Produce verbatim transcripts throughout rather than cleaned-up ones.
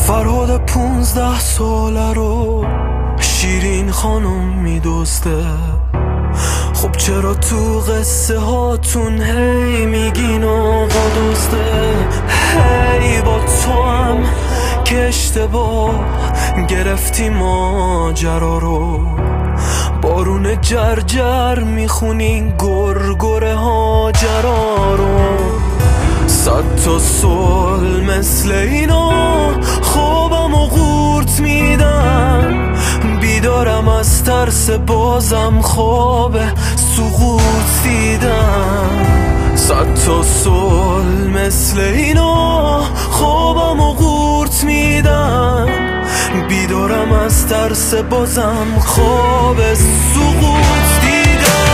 فرهاد پونزده ساله رو شیرین خانم میدوسته. خب چرا تو قصه هاتون هی میگین آقا دوسته؟ هی با تو هم که اشتباه گرفتی ماجرا رو، بارون جرجر میخونین گرگره هاجرا رو. صد تا سال مثل اینا خوابم و قورت میدم، بیدارم از ترس بازم خواب سقوط دیدم. صد تا سال مثل اینا خوابم و قورت میدم، بیدارم از ترس بازم خواب سقوط دیدم.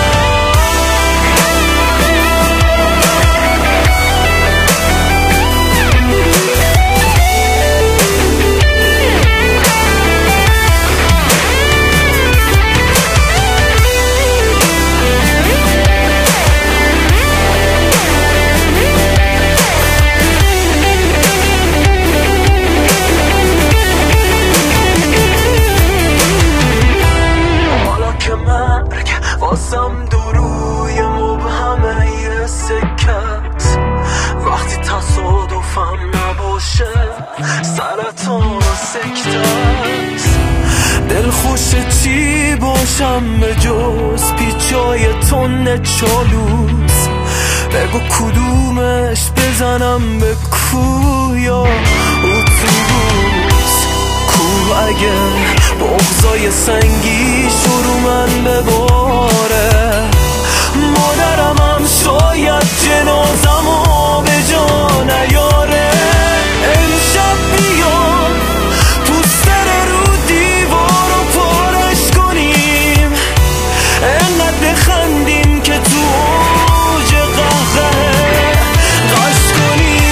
واسم دروی مبهمه یه سکت، وقتی تصادفم نباشه سرطان و سکتت. دلخوش چی باشم به جز پیچای تن چالوس؟ بگو کدومش بزنم به کو یا اتوبوس؟ کو اگه بغضای سنگی شروع من بباره، مادرم هم شاید جنازمو به جا نیاره. امشب بیام پوستر رو دیوار رو پارش کنیم، انقدر بخندیم که تو اوج قهقه غش کنیم.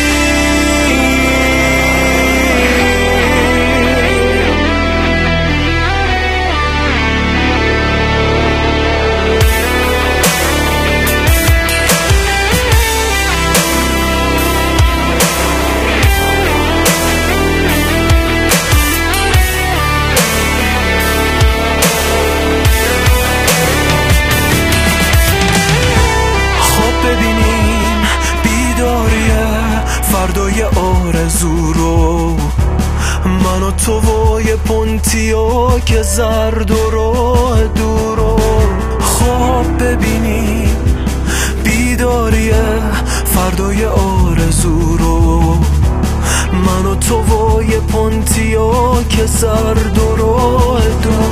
ببینیم بیداریه فردای آرزو رو، من و تو و یه پونتیا که زرد و راه دور رو. خواب ببینیم بیداریه فردای آرزو رو، من و تو و یه پونتیا که زرد و راه دور.